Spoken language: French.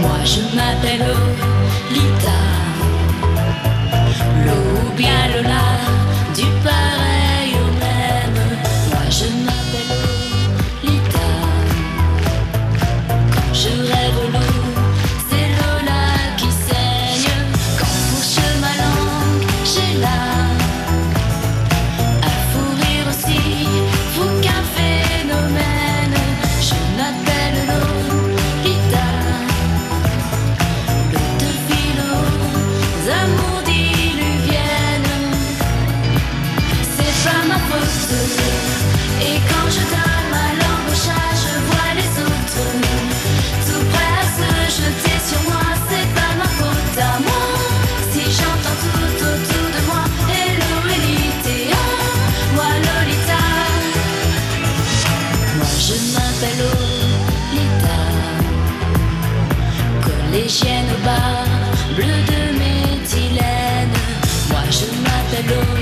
Moi je m'appelle Lolita, Lo ou bien Lola, du pareil au même. Moi je m'appelle Lolita. Quand je rêve l'eau, c'est Lola qui saigne. Quand fourche ma langue, j'ai là à fou rire aussi, fou qu'un phénomène. Je m'appelle Lolita, l'eau de philo, amours diluviennes. C'est pas ma faute. Et quand je donne ma langue au chat, je vois les autres tout prêts à se jeter sur moi. C'est pas ma faute à moi si j'entends tout autour de moi Hello Elite, moi Lolita. Moi je m'appelle Lolita, collégienne au bar, bleu de méthylène. Moi je m'appelle